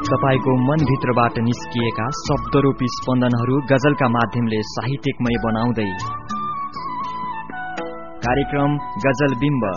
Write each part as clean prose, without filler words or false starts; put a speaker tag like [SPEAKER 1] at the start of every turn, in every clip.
[SPEAKER 1] तपाईको मनभित्रबाट निस्किएका शब्दरूपी स्पन्दनहरू गजलका माध्यमले साहित्यिकमय बनाउँदै कार्यक्रम गजल बिम्ब।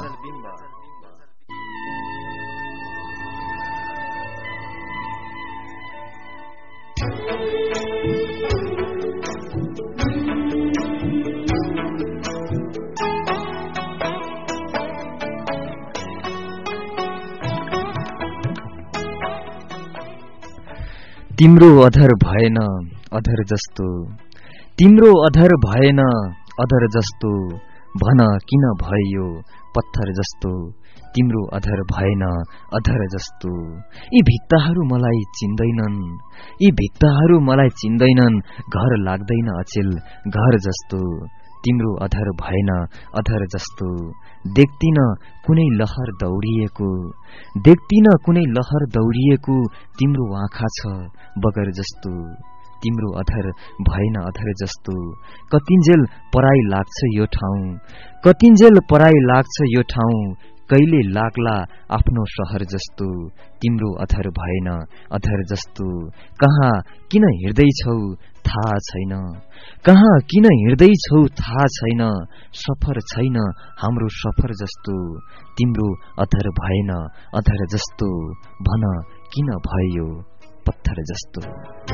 [SPEAKER 1] तिम्रो अधर भएन अधर जस्तो, तिम्रो अधर भएन अधर जस्तो, भन किन भयो पत्थर जस्तो, तिम्रो अधर भएन अधर जस्तो। यी भित्ताहरू मलाई चिन्दैनन्, यी भित्ताहरू मलाई चिन्दैनन्, घर लाग्दैन अचेल घर जस्तो, तिम्रो अधर भएन अधर जस्तो। देख्दिन कुनै लहर दौडिएको, देख्दिन कुनै लहर दौडिएको, तिम्रो आँखा छ बगर जस्तो, तिम्रो अधर भएन अधर जस्तो। कतिन्जेल पराई लाग्छ यो ठाउँ, कतिन्जेल पराई लाग्छ यो ठाउँ, कहिले लाग्ला आफ्नो शहर जस्तो, तिम्रो अधर भएन अधर जस्तो। कहाँ किन हिँड्दैछौ थाहा छैन, कहाँ किन हिँड्दैछौ थाहा छैन, सफर छैन हाम्रो सफर जस्तो, तिम्रो अधर भएन अधर जस्तो, भन किन भयो पत्थर जस्तो।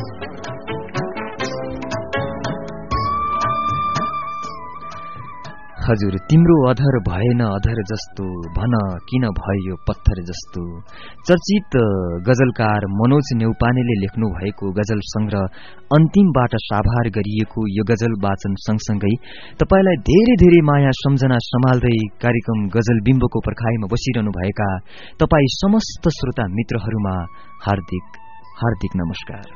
[SPEAKER 1] हजुर, तिम्रो अधर भएन अधर जस्तो, भन किन भयो पत्थर जस्तो। चर्चित गजलकार मनोज न्यौपानेले लेख्नु भएको गजल संग्रह अन्तिमबाट साभार गरिएको यो गजल वाचन सँगसँगै तपाईलाई धेरै धेरै माया सम्झना सम्हाल्दै कार्यक्रम गजल बिम्बको पर्खाइमा बसिरहनु भएका तपाई समस्त श्रोता मित्रहरूमा हार्दिक हार्दिक नमस्कार।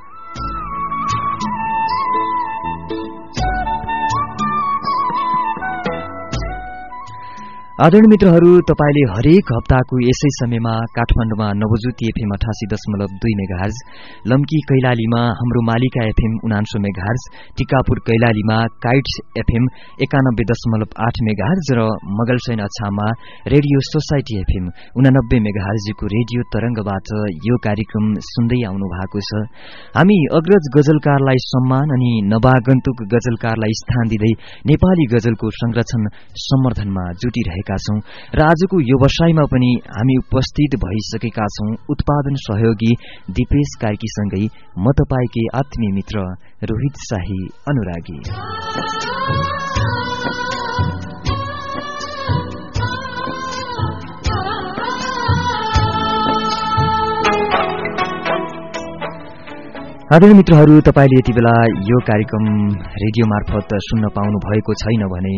[SPEAKER 1] आदरणीय मित्रहरू, तपाईले हरेक हप्ताको यसै समयमा काठमाडौँमा नवज्योति एफएम 88.2 मेगाहर्ज, लम्की कैलालीमा हाम्रो मालिका एफएम 99 मेगाहर्ज, टिकापुर कैलालीमा काइट्स एफएम 91.8 मेगाहर्ज र मगलसैन अछाममा रेडियो सोसाइटी एफएम 89 मेगाहर्जको रेडियो तरंगबाट यो कार्यक्रम सुन्दै आउनु भएको छ। हामी अग्रज गजलकारलाई सम्मान अनि नवागन्तुक गजलकारलाई स्थान दिँदै नेपाली गजलको संरक्षण सम्वर्धनमा जुटिरहेका छौं र आजको यो व्यवसायमा पनि हामी उपस्थित भइसकेका छौं उत्पादन सहयोगी दिपेश कार्कीसँगै म तपाईकै आत्मीय मित्र रोहित शाही अनुरागी। आदरणीय मित्रहरू, तपाईले यति बेला यो कार्यक्रम रेडियो मार्फत सुन्न पाउनु भएको छैन भने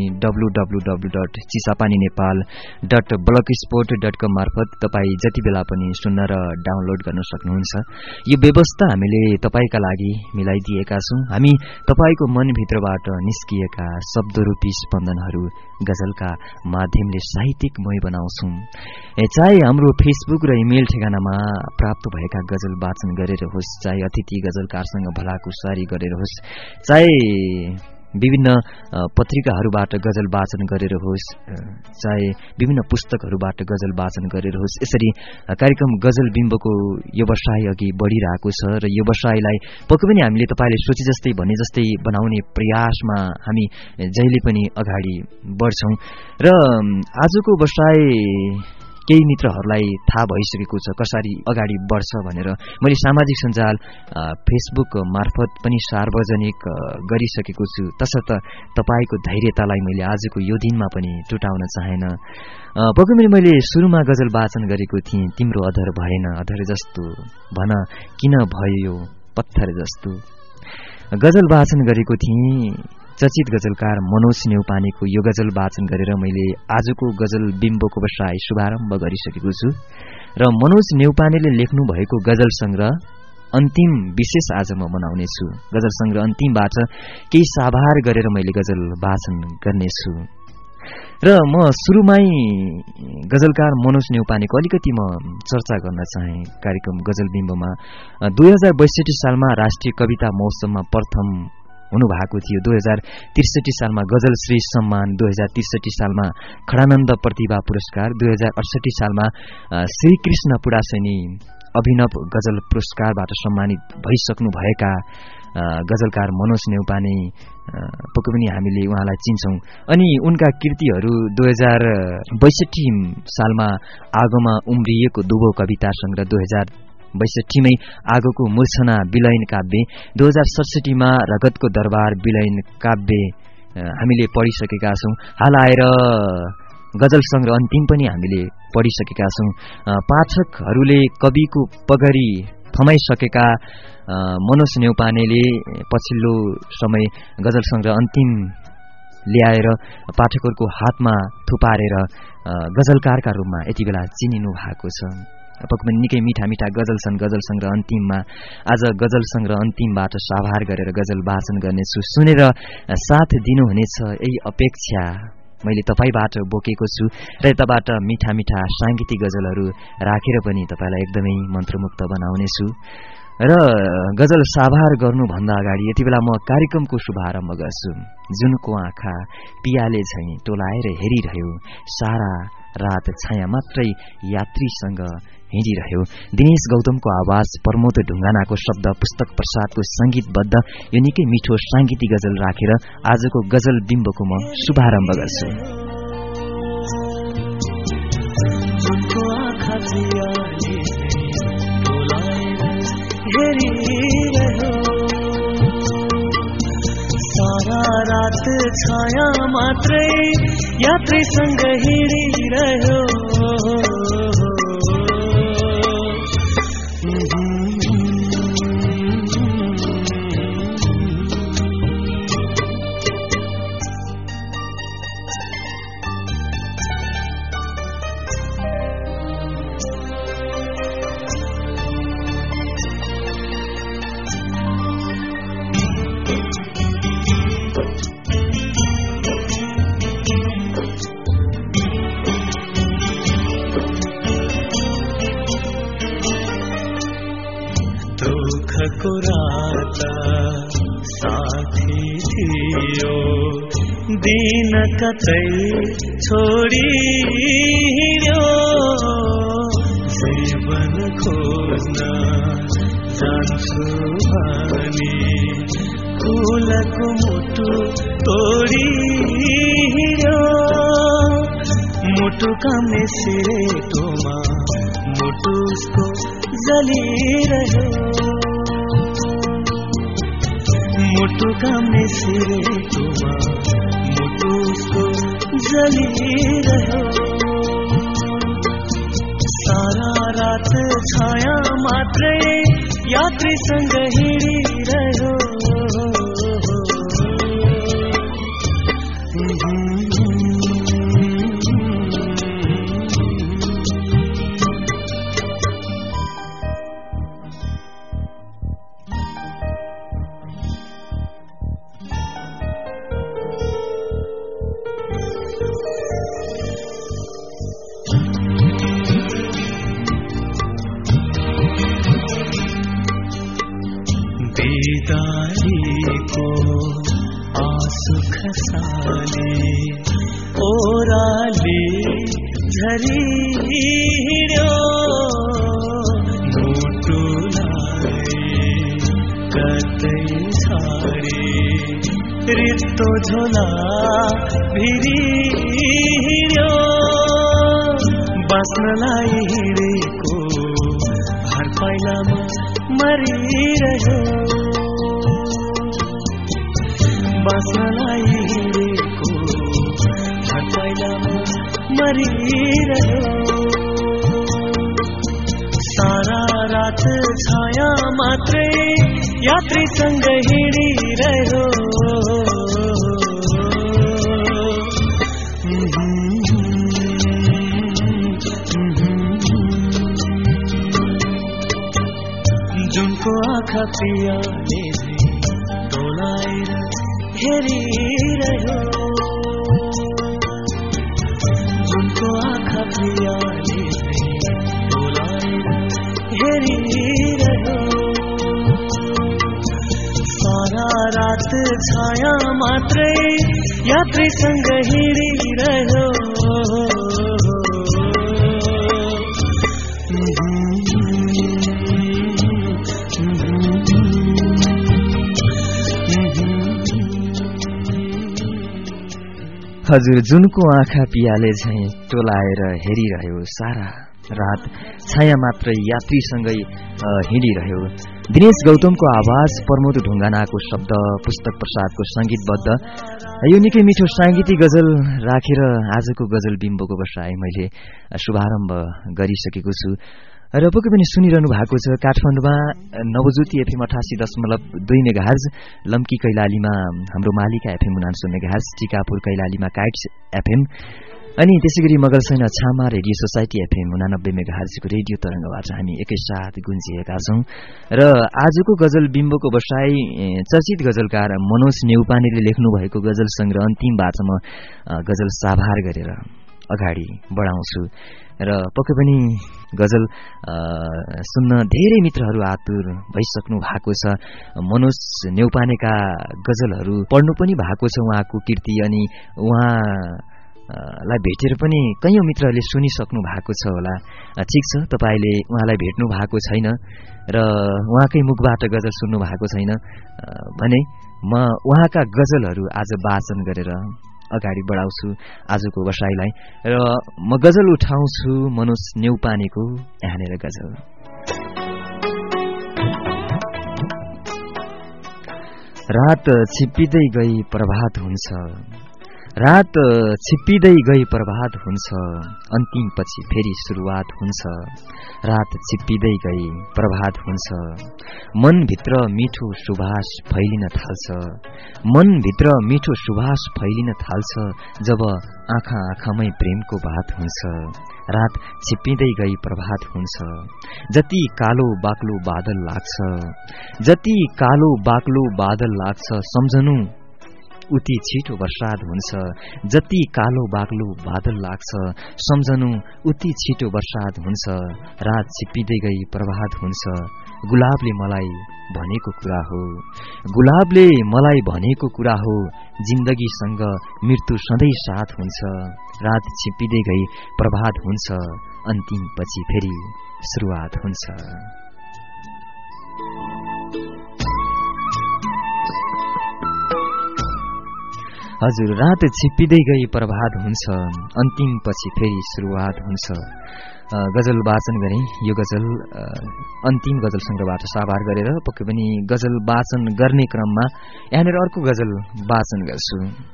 [SPEAKER 1] www.chisapaninepal.blogspot.com मार्फत तपाई जति बेला पनि सुन्न र डाउनलोड गर्न सक्नुहुन्छ। यो व्यवस्था हामीले तपाईका लागि मिलाइदिएका छौं। हामी तपाईको मनभित्रबाट निस्किएका शब्दरूपी स्पन्दनहरू गजलका माध्यमले साहित्यिकमय बनाउँछौं। चाहे हाम्रो फेसबुक र इमेल ठेगानामा प्राप्त भएका गजल वाचन गरेर होस्, चाहे अतिथि गजलकारसँग भलाकुसारी गरेर होस्, चाहे विभिन्न पत्रिकाहरूबाट गजल वाचन गरेर होस्, चाहे विभिन्न पुस्तकहरूबाट गजल वाचन गरेर होस्, यसरी कार्यक्रम गजल बिम्बको व्यवसाय अघि बढिरहेको छ र यो व्यवसायलाई पक्कै पनि हामीले तपाईले सोचे जस्तै भने जस्तै बनाउने प्रयासमा हामी जहिले पनि अगाडि बढ्छौं र आजको व्यवसाय केही मित्रहरूलाई थाहा भइसकेको छ कसरी अगाडि बढ्छ भनेर मैले सामाजिक सञ्जाल फेसबुक मार्फत पनि सार्वजनिक गरिसकेको छु। तसर्थ तपाईको धैर्यतालाई मैले आजको यो दिनमा पनि टुटाउन चाहेन। पक्कै पनि मैले सुरुमा गजल वाचन गरेको थिएँ, तिम्रो अधर भएन अधर जस्तो, भन किन भयो पत्थर जस्तो। गजल वाचन गरेको थिएँ चर्चित गजलकार मनोज न्यौपानेको यो गजल वाचन गरेर मैले आजको गजल बिम्बको व्यवसाय शुभारम्भ गरिसकेको छु र मनोज न्यौपानेले लेख्नु भएको गजल संग्रह अन्तिम विशेष आज म बनाउने छु। गजल संग्रह अन्तिमबाट केही साभार गरेर मैले गजल वाचन गर्नेछु र म सुरुमै गजलकार मनोज न्यौपानेको अलिकति म चर्चा गर्न चाहे। कार्यक्रम गजल बिम्बमा 2062 सालमा राष्ट्रिय कविता महोत्सवमा प्रथम हुनुभएको थियो। 2063 सालमा गजल श्री सम्मान, 2063 सालमा खडानन्द प्रतिभा पुरस्कार, 2068 सालमा श्री कृष्ण पुडासैनी अभिनव गजल पुरस्कारबाट सम्मानित भइसक्नुभएका गजलकार मनोज नेउपाने पक्कै पनि हामीले उहाँलाई चिन्छौं। अनि उनका कृतिहरू 2062 सालमा आगोमा उम्रिएको दुबो कविता संग्रह, 2062 मै आगोको मूर्छना विलयन काव्य, 2067 मा रगतको दरबार विलयन काव्य हामीले पढिसकेका छौं। हाल आएर गजल संग्रह अन्तिम पनि हामीले पढिसकेका छौं। पाठकहरूले कविको पगडी थमाइसकेका मनोज नेउपानेले पछिल्लो समय गजल संग्रह अन्तिम ल्याएर पाठकहरूको हातमा थुपारेर गजलकारका रूपमा यति बेला चिनिनु भएको छ। पक्कै पनि निकै मिठा मिठा गजल छन् गजल संग्रह अन्तिममा। आज गजल संग्रह अन्तिमबाट साभार गरेर गजल वाचन गर्नेछु। सुनेर साथ दिनुहुनेछ यही अपेक्षा मैले तपाईबाट बोकेको छु र यताबाट मिठा मिठा सांगीतिक गजलहरू राखेर पनि तपाईलाई एकदमै मन्त्रमुक्त बनाउनेछु। र गजल साभार गर्नुभन्दा अगाडि यति बेला म कार्यक्रमको शुभारम्भ गर्छु। जुनको आँखा पियाले झैं टोलाएर हेरिरह्यो, सारा रात छाया मात्रै यात्रीसँग हिँडिरह्यो। दिनेश गौतमको आवाज, प्रमोद ढुङ्गानाको शब्द, पुस्तक प्रसादको संगीतबद्ध यो निकै मिठो सांगीतिक गजल राखेर आजको गजल बिम्बको म शुभारम्भ गर्छु।
[SPEAKER 2] सारा रात छाया मात्रै यात्रीसँग हिँडिरह्यो, दुःखको रात साथी थियो, दिन कतै छोडी हिँड्यो, जीवन खोज्न जान्छु भनी फुलको मुटु तोडी हिँड्यो, मुटुका मिसिरेकोमा मुटु उसको जलिरह्यो, मुटुका मिसिरेकोमा मुटु उसको जलिरह्यो, सारा रात छाया मात्रै यात्रीसँग हिँडिरह्यो, बिदाईको आँसु खसाली ओराली झरिड्यो, मुटुलाई कतै छाडी रित्तो झोला भिरिड्यो, बाँच्नलाई हिँडेको हर पाइलामा मरिरह्यो, बाँच्नलाई हिँडेको हर पाइलामा मरिरह्यो, सारा रात छाया मात्रै यात्रीसँग हिँडिरह्यो, जुनको आँखा पियाले टोलाएर हेरिरह्यो, जुनको आँखा पियाले टोलाएर हेरिरह्यो, सारा रात छाया मात्रै यात्रीसँग हिँडिरह्यो,
[SPEAKER 1] हजुर जुनको आँखा पियाले झैं टोलाएर हेरिरह्यो सारा रात छाया मात्रै यात्रीसँगै हिँडिरह्यो। दिनेश गौतमको आवाज, प्रमोद ढुङ्गानाको शब्द, पुस्तक प्रसादको संगीतबद्ध यो निकै मिठो सांगीतिक गजल राखेर आजको गजल बिम्बोको बसाई मैले शुभारम्भ गरिसकेको छु र पक्कै पनि सुनिरहनु भएको छ। काठमाडौँमा नवज्योति एफएम 88.2 मेगाहर्ज, लम्की कैलालीमा हाम्रो मालिका एफएम 99 मेगाहर्ज, टिकापुर कैलालीमा काइट्स एफएम अनि त्यसैगरी मगरसैना छामा रेडियो सोसाइटी एफएम 89 मेगाहर्जको रेडियो तरंगबाट हामी एकैसाथ गुन्जिएका छौं र आजको गजल बिम्बोको बसाई चर्चित गजलकार मनोज नेउपानेले लेख्नु भएको गजल संग्रह अन्तिम बाटोमा गजल साभार गरेर अगाडि बढाउँछु र पक्कै पनि गजल सुन्न धेरै मित्रहरू आतुर भइसक्नु भएको छ। मनोज नेउपानेका गजलहरू पढ्नु पनि भएको छ उहाँको कृति अनि उहाँलाई भेटेर पनि कयौं मित्रहरूले सुनिसक्नु भएको छ होला। ठिक छ, तपाईले उहाँलाई भेट्नु भएको छैन र उहाँकै मुखबाट गजल सुन्नु भएको छैन भने म उहाँका गजलहरू आज वाचन गरेर अगाडि बढाउँछु आजको बसाइलाई र म गजल उठाउँछु मनोज नेउपानेको यहाँनेर गजल। रात छिप्पिँदै गई प्रभात हुन्छ, रात छिप्पिँदै गई प्रभात हुन्छ, अन्तिम पछि फेरि सुरुवात हुन्छ। रात छिप्पिँदै गई प्रभात हुन्छ, मनभित्र मिठो सुवास फैलिन थाल्छ, मनभित्र मिठो सुवास फैलिन थाल्छ जब आँखा आँखामै प्रेमको बात हुन्छ। रात छिप्पिँदै गई प्रभात हुन्छ, जति कालो बाक्लो बादल लाग्छ, जति कालो बाक्लो बादल लाग्छ सम्झनु उति छिटो वर्षाद हुन्छ। जति कालो बाक्लो बादल लाग्छ सम्झनु उति छिटो वर्षाद हुन्छ। रात छिप्पिँदै गई प्रभात हुन्छ, गुलाबले मलाई भनेको कुरा हो, गुलाबले मलाई भनेको कुरा हो, जिन्दगीसँग मृत्यु सधैँ साथ हुन्छ। रात छिप्पिँदै गई प्रभात हुन्छ, अन्तिम पछि फेरि सुरुवात हुन्छ। हजुर, रात छिप्पिँदै गई प्रभात हुन्छ, अन्तिम पछि फेरि सुरुवात हुन्छ। गजल वाचन गरेँ। यो गजल अन्तिम गजल संग्रहबाट साभार गरेर पक्कै पनि गजल वाचन गर्ने क्रममा यहाँनिर अर्को गजल वाचन गर्छु।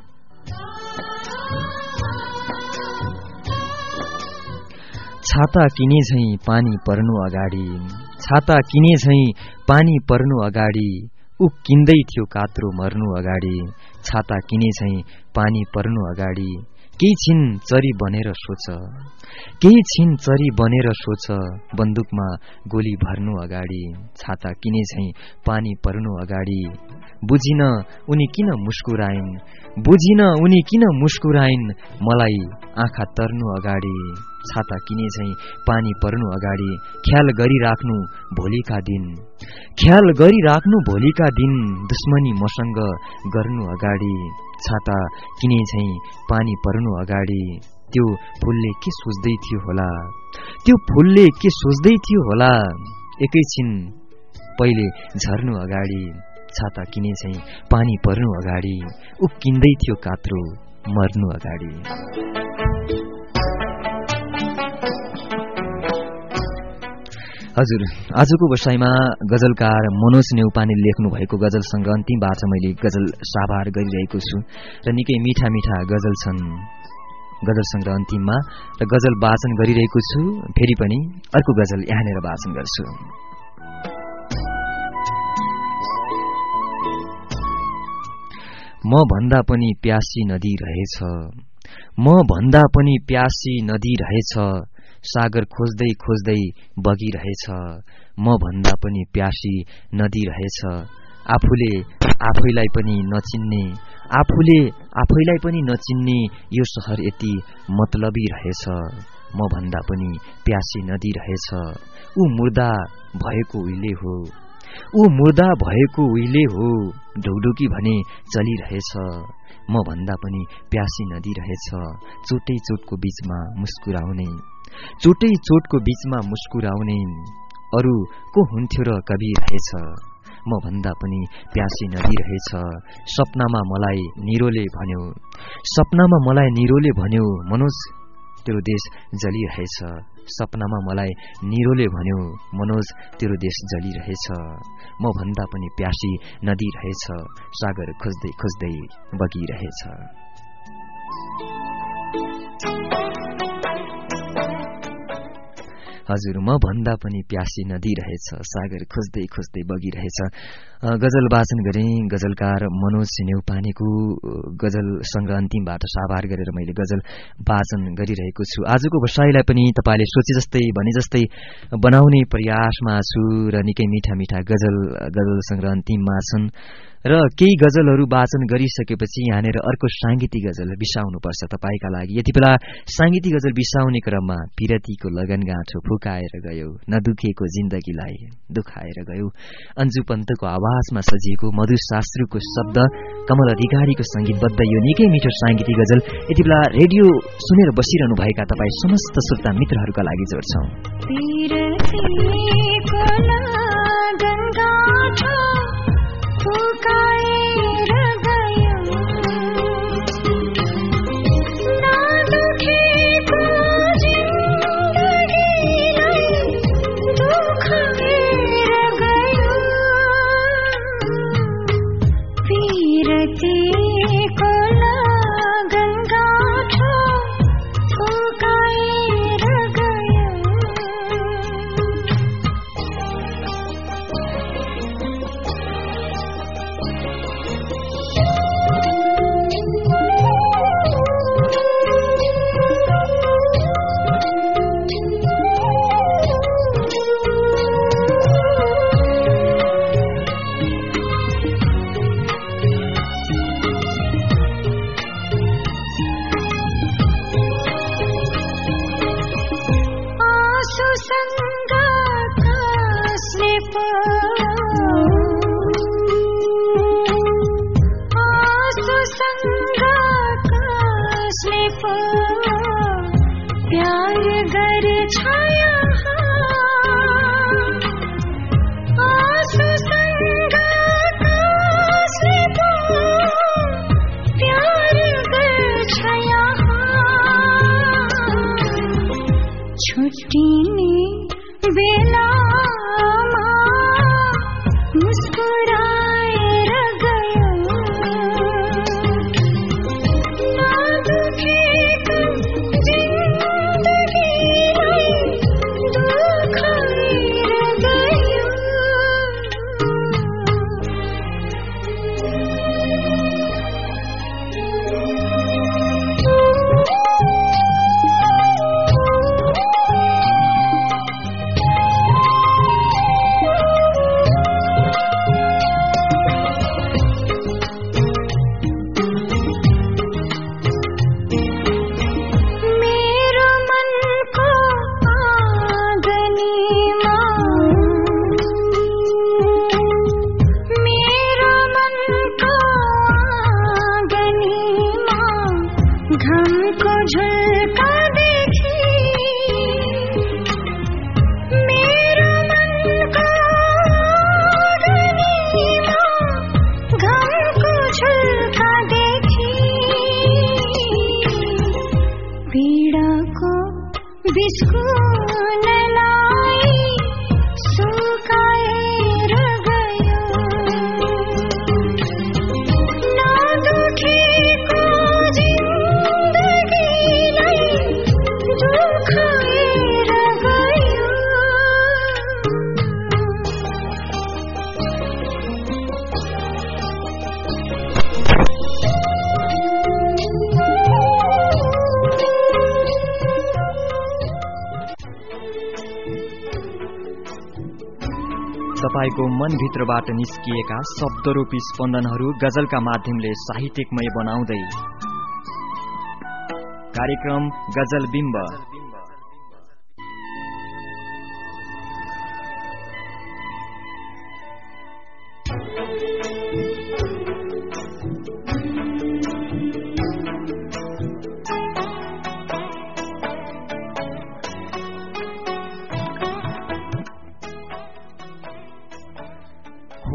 [SPEAKER 1] छाता किने झैं पानी पर्नु अगाडि, छाता किने झैं पानी पर्नु अगाडि, उ किन्दै थियो कात्रो मर्नु अगाडि। छाता किने झैं पानी पर्नु अगाडि, केही छिन चरी बनेर सोच, केही छिन चरी बनेर सोच, बन्दुकमा गोली भर्नु अगाडि। छाता किने झैं पानी पर्नु अगाडि, बुझिन उनी किन मुस्कुराइन्, बुझिन उनी किन मुस्कुराइन्, मलाई आँखा तर्नु अगाडि। छाता किने झैं पानी पर्नु अगाडि, ख्याल गरिराख्नु भोलिका दिन, ख्याल गरिराख्नु भोलिका दिन, दुश्मनी मसँग गर्नु अगाडि। छाता किने झैं पानी पर्नु अगाडि, त्यो फुलले के सोच्दै थियो होला, त्यो फुलले के सोच्दै थियो होला, एकैछिन पहिले झर्नु अगाडि। छाता किने झैं पानी पर्नु अगाडि, उ किन्दै थियो कात्रो मर्नु अगाडि। हजुर, आजको बसाइमा गजलकार मनोज नेउपानेले लेख्नु भएको गजल संग्रह अन्तिमबाट मैले गजल साभार गरिरहेको छु र निकै मिठा मिठा गजल छन् गजल संग्रह अन्तिममा र गजल वाचन गरिरहेको छु। फेरि पनि अर्को गजल यहाँनिर वाचन गर्छु। म भन्दा पनि प्यासी नदी रहेछ, म भन्दा पनि प्यासी नदी रहेछ, सागर खोज्दै खोज्दै बगिरहेछ। म भन्दा पनि प्यासी नदी रहेछ, आफूले आफैलाई पनि नचिन्ने, आफूले आफैलाई पनि नचिन्ने यो शहर यति मतलबी रहेछ। म भन्दा पनि प्यासी नदी रहेछ, ऊ मुर्दा भएको उहिले हो, ऊ मुर्दा भएको उहिले हो, ढुकढुकी भने चलिरहेछ। म भन्दा पनि प्यासी नदी रहेछ, चोटै चोटको बीचमा मुस्कुराउने, चोटै चोटको बीचमा मुस्कुराउने, अरू को हुन्थ्यो र कवि रहेछ। म भन्दा पनि प्यासी नदी रहेछ सपनामा मलाई निरोले भन्यो मनोज तेरो देश जलिरहेछ सपनामा मलाई निरोले भन्यो मनोज तेरो देश जलिरहेछ म भन्दा पनि प्यासी नदी रहेछ सागर खोज्दै खोज्दै बगिरहेछ हजुर म भन्दा पनि प्यासी नदी रहेछ सागर खोज्दै खोज्दै बगिरहेछ गजल वाचन गरेँ गजलकार मनोज न्यौपानेको गजल संग्रह अन्तिमबाट साभार गरेर मैले गजल वाचन गरिरहेको छु आजको बसाइलाई पनि तपाईले सोचे जस्तै भने जस्तै बनाउने प्रयासमा छु र निकै मीठा मीठा गजल संग्रह अन्तिममा छन् र केही गजलहरू वाचन गरिसकेपछि यहाँनिर अर्को सांगीतिक गजल बिसाउनुपर्छ तपाईका लागि यति बेला सांगीतिक गजल बिसाउने क्रममा पिरतीको लगनगाँठो फुकाएर गयो नदुखेको जिन्दगीलाई दुखाएर गयो अन्जु पन्तको आवाजमा सजिएको मधुर शास्त्रीको शब्द कमल अधिकारीको संगीतबद्ध यो निकै मिठो सांगीतिक गजल यति बेला रेडियो सुनेर बसिरहनु भएका तपाईँ समस्त श्रोता मित्रहरूका लागि जोड्छौं तपाईको मनभित्रबाट निस्किएका शब्दरूपी स्पन्दनहरू गजलका माध्यमले साहित्यिकमय बनाउँदै कार्यक्रम गजल बिम्ब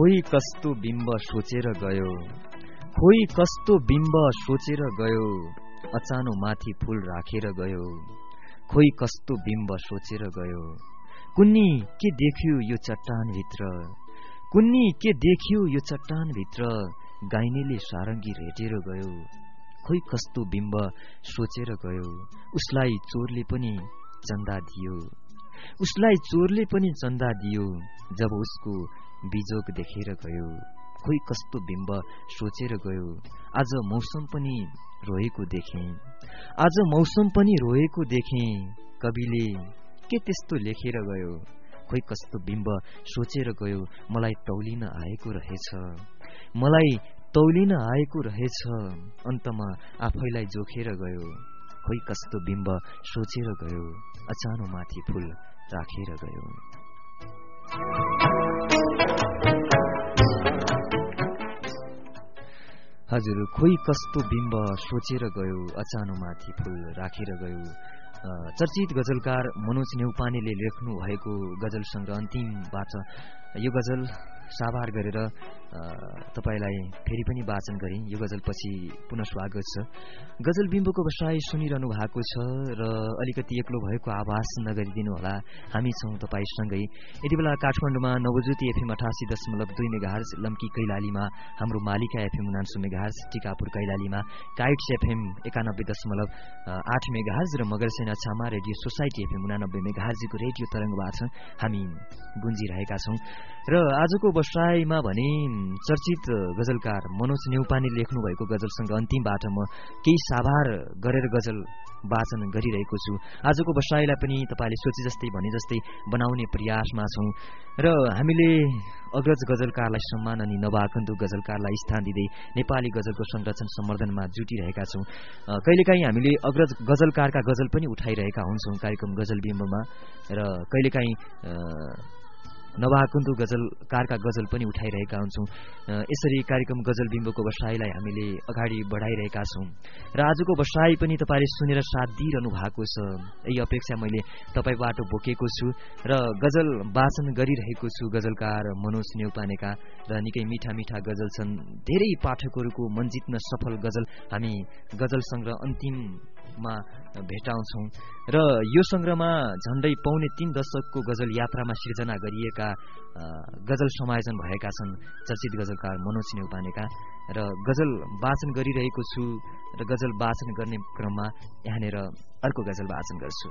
[SPEAKER 1] खोइ कस्तो बिम्ब सोचेर गयो, खोइ कस्तो बिम्ब सोचेर गयो, अचानो माथि फूल राखेर गयो, खोइ कस्तो बिम्ब सोचेर गयो। कुन्नी के देख्यो यो चट्टानभित्र, कुन्नी के देख्यो यो चट्टानभित्र, गाइनेले सारङ्गी रेटेर गयो, खोइ कस्तो बिम्ब सोचेर गयो। उसलाई चोरले पनि चन्दा दियो, उसलाई चोरले पनि चन्दा दियो, जब उसको बिजोग देखेर गयो, खोइ कस्तो बिम्ब सोचेर गयो। आज मौसम पनि रोएको देखेँ, आज मौसम पनि रोएको देखेँ, कविले के त्यस्तो लेखेर गयो, खोइ कस्तो बिम्ब सोचेर गयो। मलाई तौलिन आएको रहेछ, मलाई तौलिन आएको रहेछ, अन्तमा आफैलाई जोखेर गयो, खोइ कस्तो बिम्ब सोचेर गयो, अचानो माथि फूल राखेर गयो। हजुर, खोइ कस्तो बिम्ब सोचेर गयो, अचानो माथि फूल राखेर गयो। चर्चित गजलकार मनोज न्यौपानेले लेख्नु भएको गजल सङ्ग्रह अन्तिमबाट यो गजल साभार गरेर तपाईलाई फेरि पनि वाचन गरेँ। यो गजलपछि पुनः स्वागत छ। गजल बिम्बको बसाइ सुनिरहनु भएको छ र अलिकति एक्लो भएको आभास नगरिदिनु होला, हामी छौँ तपाईसँगै। यति बेला काठमाडौँमा नवज्योति एफएम 88.2 मेगाहर्ज, लम्की कैलालीमा हाम्रो मालिका एफएम 99 मेगाहर्ज, टिकापुर कैलालीमा काइट्स एफएम 91.8 मेगाहर्ज र मगरसेना छामा रेडियो सोसाइटी एफएम 89 मेगाहर्जको रेडियो तरङ्गबाट हामी गुन्जिरहेका छौँ। र आजको बसाइमा भने चर्चित गजलकार मनोज न्यौपाने लेख्नु भएको गजलसँग अन्तिमबाट म केही साभार गरेर गजल वाचन गरिरहेको छु। आजको बसाइलाई पनि तपाईले सोचे जस्तै भने जस्तै बनाउने प्रयासमा छौँ र हामीले अग्रज गजलकारलाई सम्मान अनि नवागन्तुक गजलकारलाई स्थान दिँदै नेपाली गजलको संरक्षण सम्वर्धनमा जुटिरहेका छौँ। कहिलेकाहीँ हामीले अग्रज गजलकारका गजल पनि उठाइरहेका हुन्छौँ कार्यक्रम गजल बिम्बमा, र कहिलेकाहीँ नवागन्तुक गजलकारका गजल पनि उठाइरहेका हुन्छौँ। यसरी कार्यक्रम गजल बिम्बको बसाइलाई हामीले अगाडि बढाइरहेका छौँ र आजको बसाइ पनि तपाईँले सुनेर साथ दिइरहनु भएको छ, यही अपेक्षा मैले तपाईँबाट बोकेको छु र गजल वाचन गरिरहेको छु। गजलकार मनोज न्यौपानेका र निकै मिठा मिठा गजल छन्, धेरै पाठकहरूको मन जित्न सफल गजल हामी गजल सङ्ग्रह अन्तिममा भेटाउँछौँ र यो सङ्ग्रहमा झण्डै 3.25 दशकको गजल यात्रामा सिर्जना गरिएका गजल समायोजन भएका छन् चर्चित गजलकार मनोज न्यौपानेका, र गजल वाचन गरिरहेको छु र गजल वाचन गर्ने क्रममा यहाँनिर अर्को गजल वाचन गर्छु।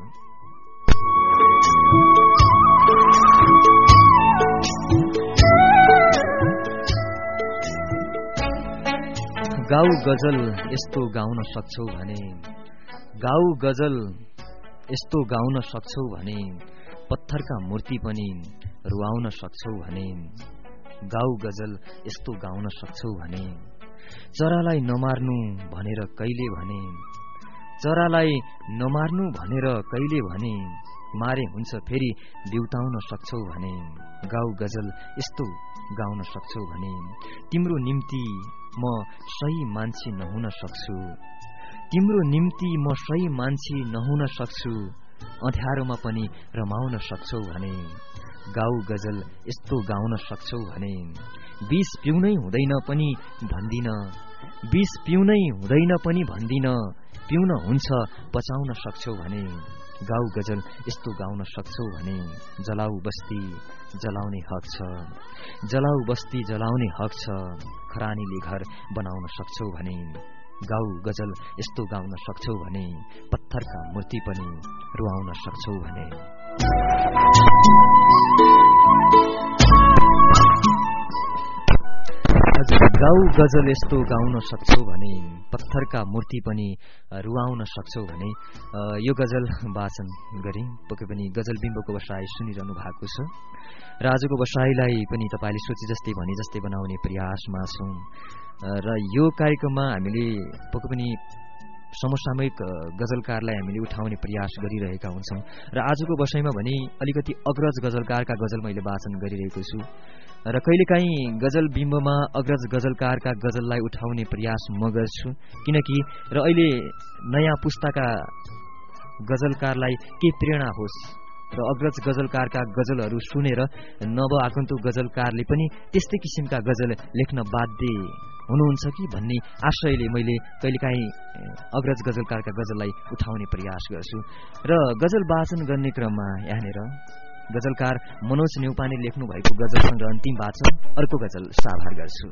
[SPEAKER 1] गाउ गजल यस्तो गाउन सक्छौ भने, गाउ गजल यस्तो गाउन सक्छौ भने, पत्थरका मूर्ति पनि रुवाउन सक्छौ भने, गाउ गजल यस्तो गाउन सक्छौ भने, चरालाई नमार्नु भनेर कहिले भने, चरालाई नमार्नु भनेर कहिले भने, मारे हुन्छ फेरि बिउताउन सक्छौ भने, गाउ गजल यस्तो गाउन सक्छौ भने, तिम्रो निम्ति म सही मान्छे नहुन सक्छु, तिम्रो निम्ति म सही मान्छे नहुन सक्छु, अँध्यारोमा पनि रमाउन सक्छौ भने, गाउ गजल यस्तो गाउन सक्छौ भने, विष पिउनै हुँदैन पनि भन्दिन, विष पिउनै हुँदैन पनि भन्दिन, पिउन हुन्छ पचाउन सक्छौ भने, गाउ गजल यस्तो गाउन सक्छौ भने, जलाउ बस्ती जलाउने हक छ, जलाउ बस्ती जलाउने हक छ, खरानीले घर बनाउन सक्छौ भने, गाउ गजल यस्तो गाउन सक्छौ भने, पत्थरका मूर्ति पनि रुवाउन सक्छौ भने। गाउ गजल यस्तो गाउन सक्छौ भने, पत्थरका मूर्ति पनि रुवाउन सक्छौ भने। यो गजल वाचन गरे पक्कै पनि गजल बिम्बको बसाइ सुनिरहनु भएको छ र आजको बसाइलाई पनि तपाईँले सोचे जस्तै भने जस्तै बनाउने प्रयासमा छौँ र यो कार्यक्रममा हामीले पक्कै पनि समसामयिक गजलकारलाई हामीले उठाउने प्रयास गरिरहेका हुन्छौँ र आजको बसाइमा भने अलिकति अग्रज गजलकारका गजल मैले वाचन गरिरहेको छु र कहिलेकाहीँ गजल बिम्बमा अग्रज गजलकारका गजललाई उठाउने प्रयास म गर्छु, किनकि र अहिले नयाँ पुस्ताका गजलकारलाई के प्रेरणा होस् र अग्रज गजलकारका गजलहरू सुनेर नवआगन्तुक गजलकारले पनि त्यस्तै किसिमका गजल लेख्न बाध्य हुनुहुन्छ कि भन्ने आशयले मैले कहिलेकाहीँ अग्रज गजलकारका गजललाई उठाउने प्रयास गर्छु। र गजल वाचन गर्ने क्रममा यहाँनिर गजलकार मनोज न्यौपाने लेख्नु भएको गजलसँग अन्तिम वाचन अर्को गजल साभार गर्छु।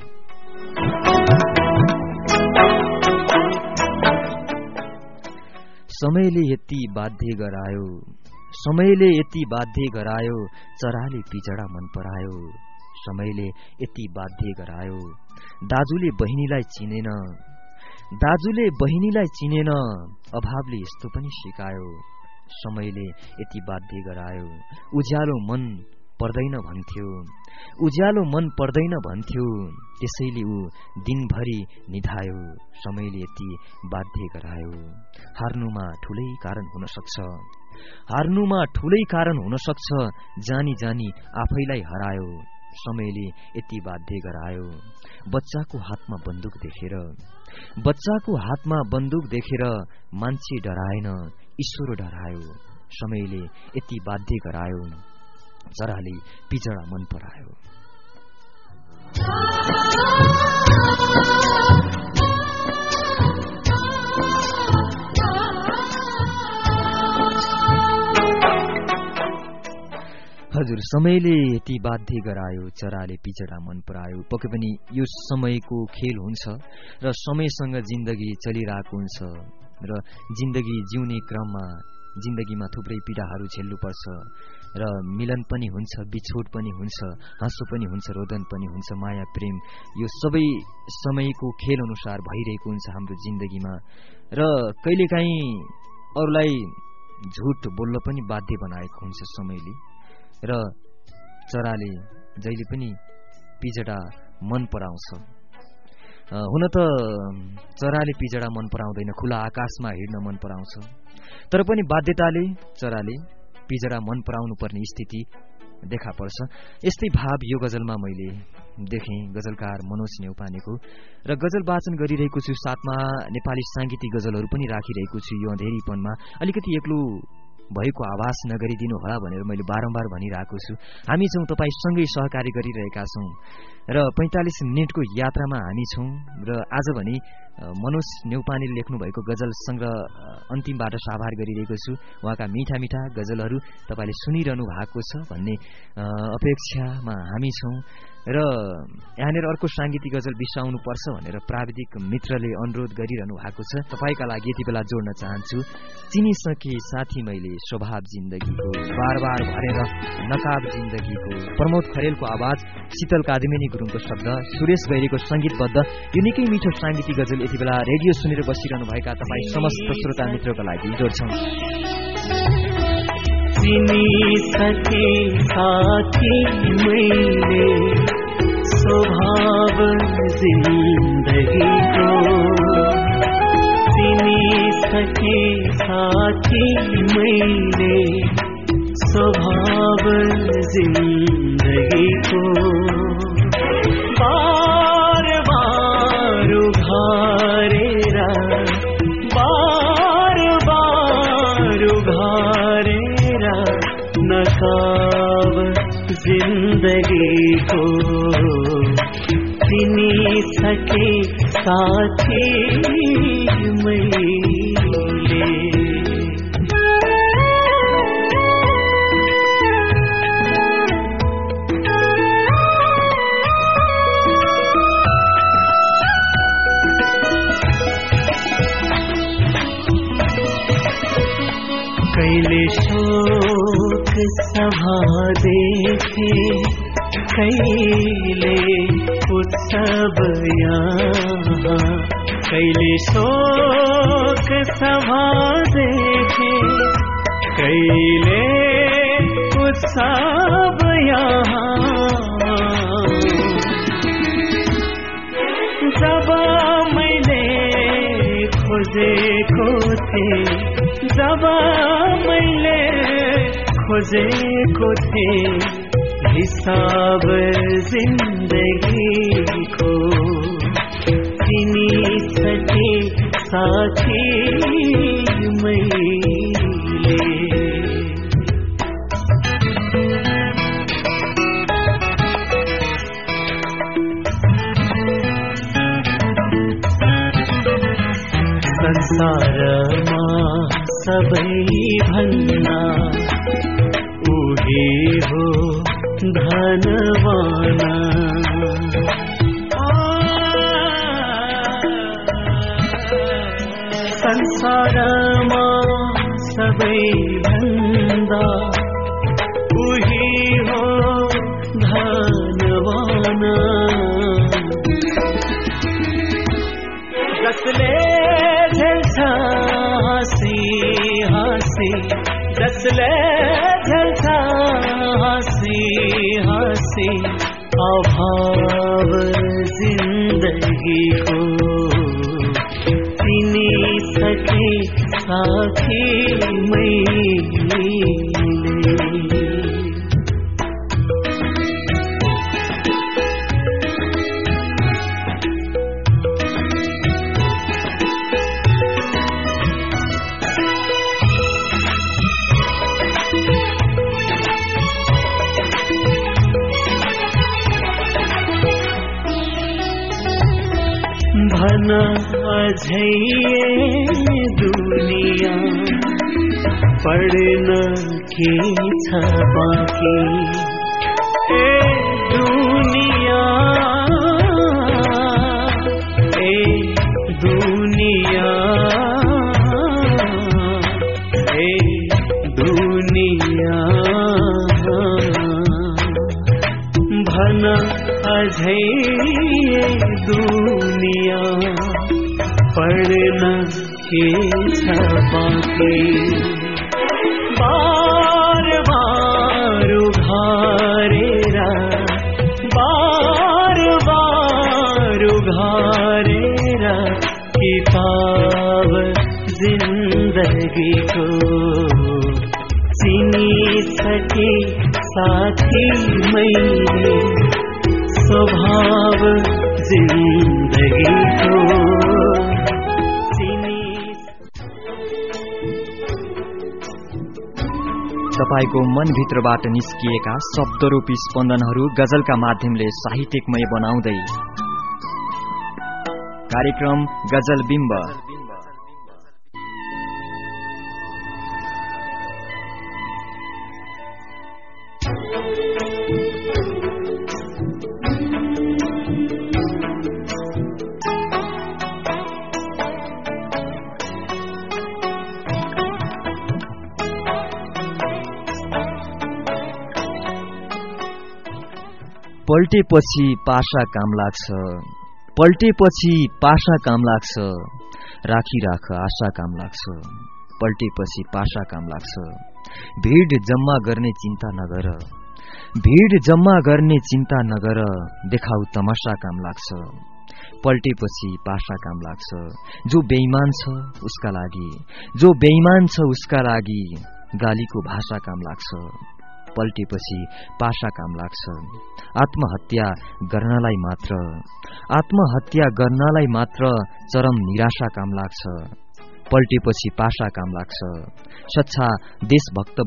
[SPEAKER 1] समयले यति बाध्य गरायो, समयले यति बाध्य गरायो, चराले पिजडा मन परायो। समयले यति बाध्य गरायो, दाजुले बहिनीलाई चिनेन, दाजुले बहिनीलाई चिनेन, अभावले यस्तो पनि सिकायो। समयले यति बाध्य गरायो, उज्यालो मन पर्दैन भन्थ्यो, उज्यालो मन पर्दैन भन्थ्यो, त्यसैले ऊ दिनभरि निधायो। समयले यति बाध्य गरायो, हार्नुमा ठुलै कारण हुन सक्छ, हार्नुमा ठुलै कारण हुन सक्छ, जानी जानी आफैलाई हरायो। समयले यति बाध्य गरायो, बच्चाको हातमा बन्दुक देखेर, बच्चाको हातमा बन्दुक देखेर मान्छे डराएन, ईश्वर डरायो। समयले यति बाध्य गरायो, चराले पिजडा मन परायो। हजुर, समयले यति बाध्य गरायो, चराले पिजडा मन परायो। पक्कै पनि यो समयको खेल हुन्छ र समयसँग जिन्दगी चलिरहेको हुन्छ र जिन्दगी जिउने क्रममा जिन्दगीमा थुप्रै पीडाहरू झेल्नुपर्छ र मिलन पनि हुन्छ, बिछोड पनि हुन्छ, हाँसो पनि हुन्छ, रोदन पनि हुन्छ, माया प्रेम यो सबै समयको खेल अनुसार भइरहेको हुन्छ हाम्रो जिन्दगीमा। र कहिलेकाहीँ अरूलाई झुट बोल्न पनि बाध्य बनाएको हुन्छ समयले। र चराले जहिले पनि पिजडा मन पराउँछ। हुन त चराले पिजडा मन पराउँदैन, खुला आकाशमा हिँड्न मन पराउँछ, तर पनि बाध्यताले चराले पिजडा मन पराउनु पर्ने स्थिति देखा पर्छ। यस्तै भाव यो गजलमा मैले देखेँ गजलकार मनोज न्यौपानेको। र गजल वाचन गरिरहेको छु, साथमा नेपाली साङ्गीतिक गजलहरू पनि राखिरहेको छु। यो अँधेरीपनमा अलिकति एक्लो भएको आवाज नगरिदिनु होला भनेर मैले बारम्बार भनिरहेको छु। हामी छौँ, तपाईसँगै सहकार्य गरिरहेका छौँ र 45 मिनटको यात्रामा हामी छौँ। र आज भने मनोज न्यौपानेले लेख्नु भएको गजल संग्रह अन्तिमबाट साभार गरिरहेको छु। उहाँका मिठा मिठा गजलहरू तपाईँले सुनिरहनु भएको छ भन्ने अपेक्षामा हामी छौँ। र यहाँनिर अर्को साङ्गीतिक गजल बिसाउनु पर्छ भनेर प्राविधिक मित्रले अनुरोध गरिरहनु भएको छ। तपाईँका लागि यति बेला जोड्न चाहन्छु, चिनिसके साथी मैले स्वभाव जिन्दगीको, बार बार भरेर नकाब जिन्दगीको। प्रमोद खरेलको आवाज, शीतल कादिमेनी गुरुङको शब्द, सुरेश गैरीको सङ्गीतबद्ध यो निकै मिठो साङ्गीतिक गजल यति बेला रेडियो सुनेर बसिरहनु भएका तपाईँ समस्त श्रोता मित्रका लागि जोड्छौँ।
[SPEAKER 2] चिनिसके साथी मैले स्वभाव जिन्दगीको, चिनिसके साथी मैले स्वभाव जिन्दगीको। बार बार उघारेर, बार बार उघारेर नकाब जिन्दगीको, चिनिसके साथी मैले। कैले शोक सभा देखे, कैले उत्सव यहाँ, कैले शोक सभा देखे, कैले उत्सव यहाँ। जब मैले खोजेको थिएँ, जब मैले खोजेको थिएँ हिसाब जिन्दगीको, चिनिसके साथी मैले। संसारमा सबै भन्दा उही हो धनवाना संसारमा सबै भन्दा उही हो धनवाना जसले झेल्छ हाँसी हाँसी जसले झेल्छ हाँसी हाँसी अभाव जिन्दगीको तिनी सके साथी मैले भन अझै दुनिया पढ्न के छ बाँकी दुनिया दुनिया दुनिया भन अझै दुनिया पढ्न के छ बाँकी बार बार उघारेर बार बार उघारेर किताब जिन्दगीको चिनिसके साथी मैले स्वभाव जिन्दगीको
[SPEAKER 1] तपाईको मनभित्रबाट निस्किएका शब्दरूपी स्पन्दनहरू गजलका माध्यमले साहित्यिकमय बनाउँदै कार्यक्रम गजल बिम्ब पल्टेपछि पासा काम लाग्छ पल्टेपछि पासा काम लाग्छ राखिराख आशा काम लाग्छ पल्टेपछि पासा काम लाग्छ भीड जम्मा गर्ने चिन्ता नगर भीड जम्मा गर्ने चिन्ता नगर देखाउ तमाशा काम लाग्छ पल्टेपछि पासा काम लाग्छ जो बेईमान छ उसका लागि जो बेईमान छ उसका लागि गालीको भाषा काम लाग्छ पल्टेपछि पासा काम लाग्छ आत्महत्या गर्नलाई मात्र चरम निराशा काम लाग्छ पल्टेपछि पासा काम लाग्छ सच्चा देशभक्त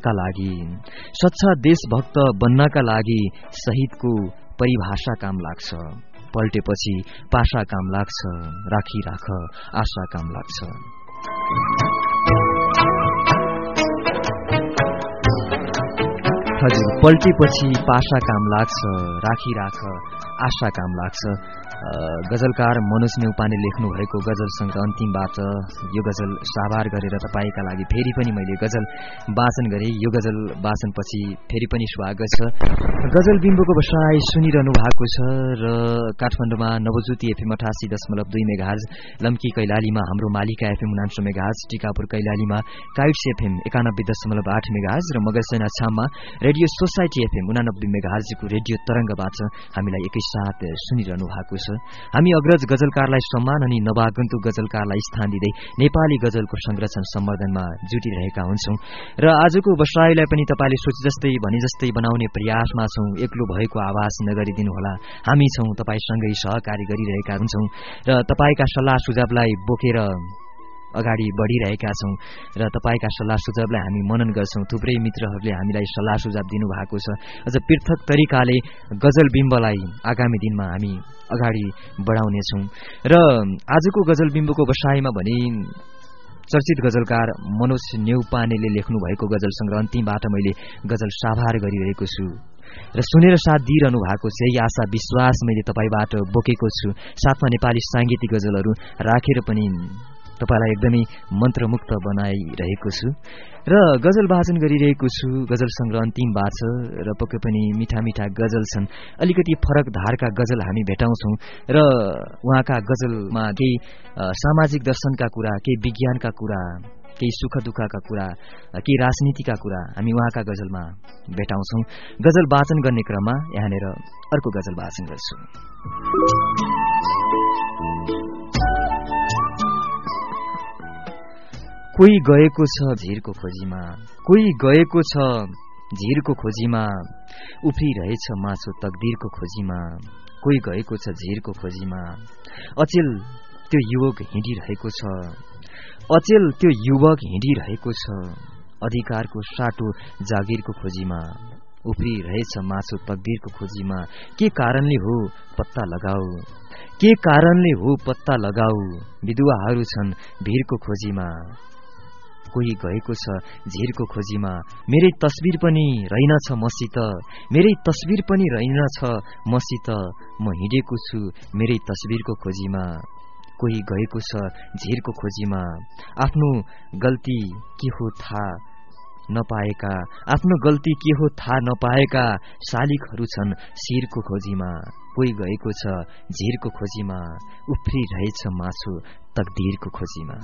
[SPEAKER 1] बन्नका लागि शहीदको परिभाषा काम लाग्छ पल्टेपछि पासा काम लाग्छ राखिराख आशा काम लाग्छ हजुर पल्टेपछि पासा काम लाग्छ राखिराख आशा काम लाग्छ गजलकार मनोज नेउपाने लेख्नु भएको गजलसँग अन्तिमबाट यो गजल साभार गरेर तपाईका लागि फेरि पनि मैले गजल वाचन गरे यो गजल वाचनपछि फेरि पनि स्वागत छ गजल बिम्बको बसाइ सुनिरहनु भएको छ र काठमाडौँमा नवज्योति एफएम 88.2 मेगाहर्ज लम्की कैलालीमा हाम्रो मालिका एफएम 99 मेगाहर्ज टिकापुर कैलालीमा काइट्स एफएम 91.8 मेगाहर्ज र मगरसेना छाममा रेडियो सोसाइटी एफएम 89 मेगाहर्जको रेडियो तरंगबाट हामीलाई एकैसाथ सुनिरहनु भएको छ हामी अग्रज गजलकारलाई सम्मान अनि नवागन्तुक गजलकारलाई स्थान दिँदै नेपाली गजलको संरक्षण सम्वर्धनमा जुटिरहेका हुन्छौं र आजको बसाइलाई पनि तपाईले सोचे जस्तै भने जस्तै बनाउने प्रयासमा छौं एक्लो भएको आवाज नगरिदिनु होला हामी छौं तपाईसँगै सहकारी गरिरहेका हुन्छौं र तपाईका सल्लाह सुझावलाई बोकेर अगाडि बढिरहेका छौं र तपाईका सल्लाह सुझावलाई हामी मनन गर्छौं। थुप्रै मित्रहरूले हामीलाई सल्लाह सुझाव दिनुभएको छ। अझ पृथक तरिकाले गजल बिम्बलाई आगामी दिनमा हामी अगाडि बढाउनेछौं। र आजको गजल बिम्बको बसाइमा भने चर्चित गजलकार मनोज न्यौपानेले लेख्नु भएको गजल संग्रह अन्तिमबाट मैले गजल साभार गरिरहेको छु र सुनेर साथ दिइरहनु भएको छ। यही आशा विश्वास मैले तपाईबाट बोकेको छु। साथमा नेपाली सांगीतिक गजलहरू राखेर पनि तपाईलाई एकदमै मन्त्रमुक्त बनाइरहेको छु र गजल वाचन गरिरहेको छु। गजल संग्रह अन्तिमबाट छ र पक्कै पनि मिठा मिठा गजल छन्। अलिकति फरक धारका गजल हामी भेटाउँछौं र उहाँका गजलमा केही सामाजिक दर्शनका कुरा, केही विज्ञानका कुरा, केही सुख दुःखका कुरा, केही राजनीतिका कुरा हामी उहाँका गजलमा भेटाउँछौं। गजल वाचन गर्ने क्रममा यहाँनिर अर्को गजल वाचन गर्छु। कोही गएको छ झिरको खोजीमा, कोही गएको छ झिरको खोजीमा, उफ्रिरहेछ माछो तकदीरको खोजीमा। कोही गएको छ झिरको खोजीमा, अचेल त्यो युवक हिँडिरहेको छ, अचेल त्यो युवक हिँडिरहेको छ, अधिकारको साटो जागिरको खोजीमा। उफ्रिरहेछ माछो तकदीरको खोजीमा। के कारणले हो पत्ता लगाऊ, के कारणले हो पत्ता लगाऊ, विधुवाहरू छन् भिरको खोजीमा। कोही गएको छ झिरको खोजीमा, मेरै तस्बिर पनि रहेनछ मसित, मेरै तस्बिर पनि रहेनछ मसित, म हिँडेको छु मेरै तस्बिरको खोजीमा। कोही गएको छ झिरको खोजीमा, आफ्नो गल्ती के हो थाहा नपाएका, आफ्नो गल्ती के हो थाहा नपाएका शालिकहरू छन् शिरको खोजीमा। कोही गएको छ झिरको खोजीमा, उफ्रिरहेछ माछो तकदीरको खोजीमा।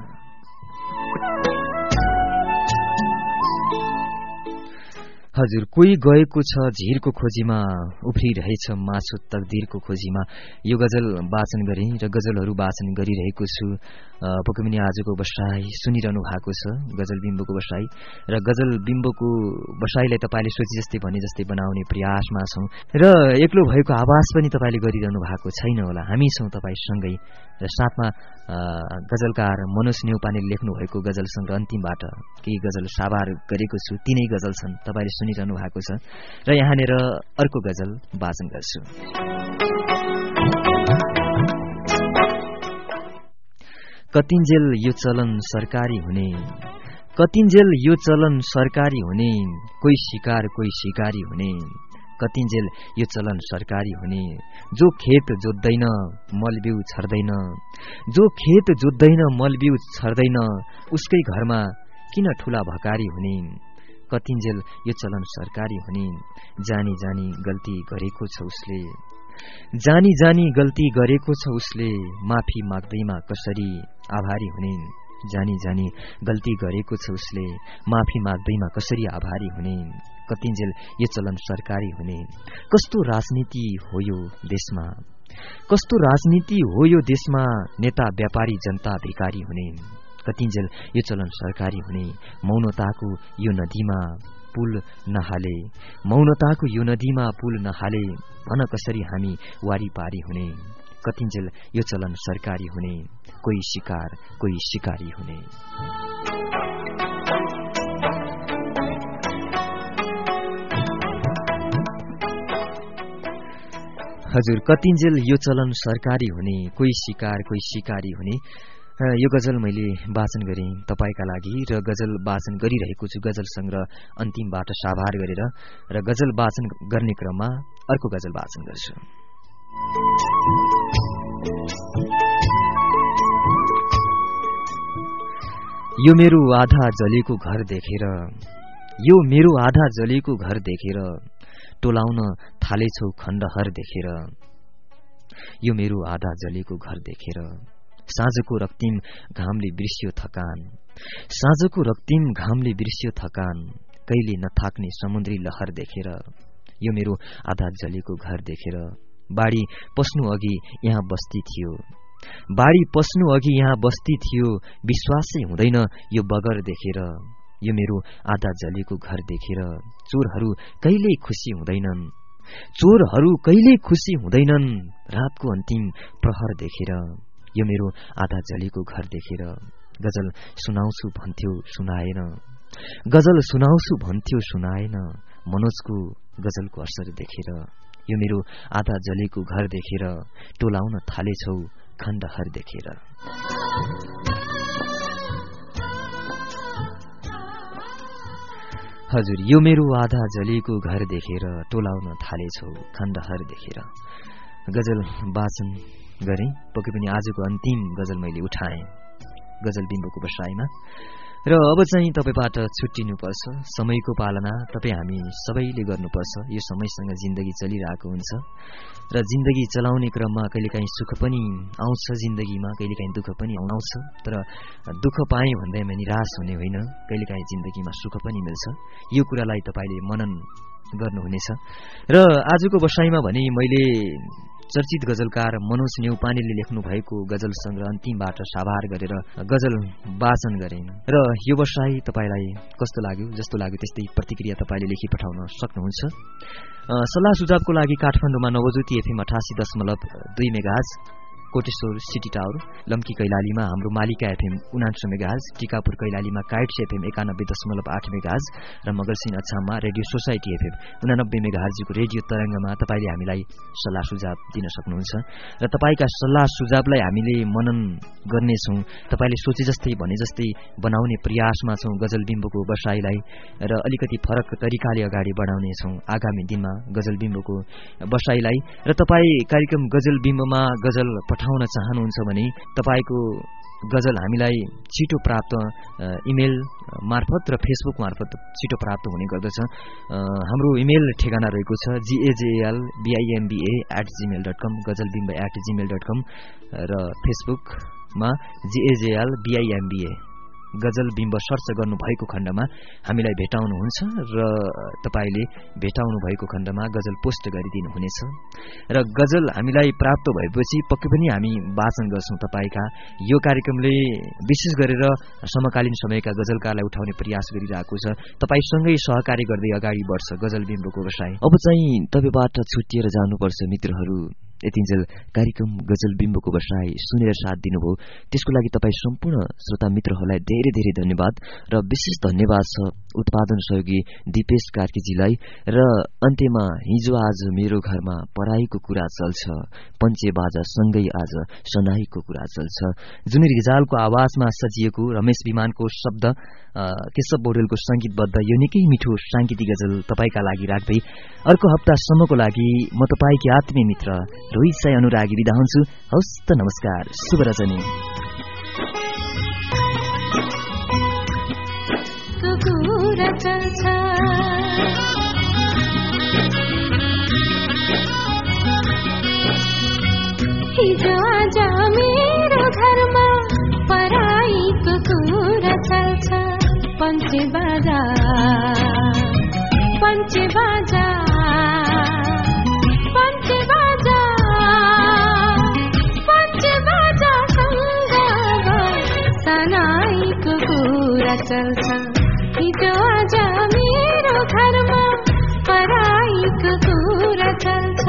[SPEAKER 1] हजुर, कोही गएको छ झिरको खोजीमा, उफ्रिरहेछ माछो तकदीरको खोजीमा। यो गजल वाचन गरेँ र गजलहरू वाचन गरिरहेको छु। पक्कै पनि आजको बसाई सुनिरहनु भएको छ, गजल बिम्बको बसाई र गजल बिम्बको बसाईलाई तपाईँले सोचे जस्तै भने जस्तै बनाउने प्रयासमा छौं र एक्लो भएको आवाज पनि तपाईँले गरिरहनु भएको छैन होला। हामी छौं तपाईँसँगै र साथमा गजलकार मनोज न्यौपानेले लेख्नु भएको गजल संग्रह अन्तिमबाट केही गजल साभार गरेको छु। तीनै गजल छन्, तपाईँले सुनिरहनु भएको छ र यहाँनिर अर्को गजल वाचन गर्छु। कतिन्जेल यो चलन सरकारी हुने, कतिन्जेल यो चलन सरकारी हुने, कोही शिकार कोही शिकारी हुने। कतिन्जेल यो चलन सरकारी हुने, जो खेत जोत्दैन मलबिउ छर्दैन, जो खेत जोत्दैन मलबिउ छर्दैन, उसकै घरमा किन ठूला भकारी हुने। कतिन्जेल यो चलन सरकारी हुने, जानी जानी गल्ती गरेको छ उसले, जानी जानी गल्ती गरेको छ उसले, माफी माग्दैमा कसरी आभारी हुने। जानी जानी गल्ती गरेको छ उसले, माफी माग्दैमा कसरी आभारी हुने। कतिन्जेल यो चलन सरकारी हुने, कस्तो राजनीति हो यो देशमा, कस्तो राजनीति हो यो देशमा, नेता व्यापारी जनता भिकारी हुने। कतिन्जेल यो चलन सरकारी हुने, मौनताको यो नदीमा पुल नहाले, मौनताको यो नदीमा पुल नहाले, भन कसरी हामी वारी पारी हुने। कतिन्जेल यो चलन सरकारी हुने, कोही शिकार कोही शिकारी हुने। हजुर, कतिन्जेल यो चलन सरकारी हुने, कोही शिकार कोही शिकारी हुने। यो गजल मैले वाचन गरेँ तपाईका लागि र गजल वाचन गरिरहेको छु गजल संग्रह अन्तिमबाट साभार गरेर र गजल वाचन गर्ने क्रममा अर्को गजल वाचन गर्छु। यो मेरो आधा जलेको घर देखेर, यो मेरो आधा जलेको घर देखेर, टोलाउन थालेछौ खण्डहर देखेर। यो मेरो आधा जलेको घर देखेर, साँझको रक्तिम घामले बिर्सियो थकान, साँझको रक्तिम घामले बिर्सियो थकान, कहिले नथाक्ने समुद्री लहर देखेर। यो मेरो आधा जलेको घर देखेर, बाढी पस्नु अघि यहाँ बस्ती थियो, बाढी पस्नु अघि यहाँ बस्ती थियो, विश्वासै हुँदैन यो बगर देखेर। यो मेरो आधा जलेको घर देखेर, चोरहरू कहिल्यै खुसी हुँदैनन्, चोरहरू कहिल्यै खुसी हुँदैनन्, रातको अन्तिम प्रहर देखेर। यो मेरो आधा जलेको घर देखेर, गजल सुनाउँछु भन्थ्यो सुनाएन, गजल सुनाउँछु भन्थ्यो सुनाएन, मनोजको गजलको असर देखेर, यो मेरो आधा जलेको घर देखेर टोलाउन थालेछौ खण्डहर देखेर। हजुर, यो मेरो आधा जलेको घर देखेर टोलाउन थालेछौ खण्डहर देखेर। गजल वाचन गरे, पक्कै पनि आजको अन्तिम गजल मैले उठाएँ गजल बिम्बोको बसाइमा। र अब चाहिँ तपाईबाट छुट्टिनुपर्छ। समयको पालना तपाईँ हामी सबैले गर्नुपर्छ। यो समयसँग जिन्दगी चलिरहेको हुन्छ र जिन्दगी चलाउने क्रममा कहिलेकाहीँ सुख पनि आउँछ, जिन्दगीमा कहिलेकाहीँ दुःख पनि आउँछ। तर दुःख पाएँ भन्दैमा निराश हुने होइन, कहिलेकाहीँ जिन्दगीमा सुख पनि मिल्छ। यो कुरालाई तपाईले मनन गर्नुहुनेछ। र आजको बसाइमा भने मैले चर्चित गजलकार मनोज न्यौपानेले लेख्नु भएको गजल संग्रह अन्तिमबाट साभार गरेर गजल वाचन गरेँ। र यो बसाई तपाईलाई कस्तो लाग्यो, जस्तो लाग्यो त्यस्तै प्रतिक्रिया तपाईले लेखी पठाउन सक्नुहुन्छ। सल्लाह सुझावको लागि काठमाडौँमा Navajyoti FM 88.2 megahertz, Koteshwor city tower, Lamki कैलालीमा हाम्रो मालिका एफएम 79 मेगाहर्ज, टिकापुर कैलालीमा काइट्स एफएम 91.8 मेगाहर्ज र मगरसिंह अछाममा रेडियो सोसाइटी एफएम 89 मेगाहर्जको रेडियो तरंगमा तपाईले हामीलाई सल्लाह सुझाव दिन सक्नुहुन्छ। र तपाईका सल्लाह सुझावलाई हामीले मनन गर्नेछौँ। तपाईले सोचे जस्तै भने जस्तै बनाउने प्रयासमा छौँ गजल बिम्बोको बसाइलाई, र अलिकति फरक तरिकाले अगाडि बढाउनेछौँ आगामी दिनमा गजल बिम्बोको बसाइलाई। र तपाई कार्यक्रम गजल बिम्बोमा गजल पठाउन चाहनुहुन्छ भने तपाईको गजल हामीलाई छिटो प्राप्त इमेल मार्फत र फेसबुक मार्फत छिटो प्राप्त हुने गर्दछ। हाम्रो इमेल ठेगाना रहेको छ gajalbimba@gmail.com, gajalbimba@gmail.com, र फेसबुकमा gajalbimba गजल बिम्ब सर्च गर्नु भएको खण्डमा हामीलाई भेटाउनुहुन्छ र तपाईले भेटाउनु भएको खण्डमा गजल पोस्ट गरिदिनु हुनेछ। र गजल हामीलाई प्राप्त भएपछि पक्कै पनि हामी वाचन गर्छौं तपाईका। यो कार्यक्रमले विशेष गरेर समकालीन समयका गजलकारलाई उठाउने प्रयास गरिरहेको छ। तपाईसँगै सहकार्य गर्दै अगाडि बढ्छ गजल बिम्बोको व्यवसाय। अब चाहिँ तपाईबाट छुट्टिएर जानुपर्छ मित्रहरू। यतिन्जेल कार्यक्रम गजल बिम्बोको बसाई सुनेर साथ दिनुभयो, त्यसको लागि तपाईँ सम्पूर्ण श्रोता मित्रहरूलाई धेरै धेरै धन्यवाद। र विशेष धन्यवाद छ उत्पादन सहयोगी दिपेश कार्कीजीलाई। र अन्त्यमा हिजो आज मेरो घरमा पढाइको कुरा चल्छ, पञ्चे बाजा सँगै आज सनाईको कुरा चल्छ, जुन रिजालको आवाजमा सजिएको, रमेश विमानको शब्द, केशव पौडेलको संगीतबद्ध यो निकै मिठो सांगीतिक गजल तपाईका लागि राख्दै अर्को हप्तासम्मको लागि म तपाईकी आत्मीय मित्र रोहित साई अनुरागी बिदा हुन्छु। हवस् त, नमस्कार, शुभ रजनी।
[SPEAKER 3] हिजो आज मेरो घरमा पराईको कुरा चल्छ, पञ्चे बाजा पञ्चे बाजा पञ्चे बाजा पञ्चे बाजा सँग सनाईको कुरा चल्छ। हिजो आज मेरो घरमा पराईको कुरा चल्छ।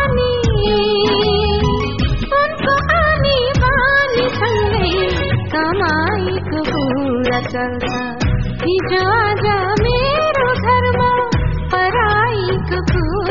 [SPEAKER 3] काम चल्छ हिजो आज मेरो घरमा पराईको कुरा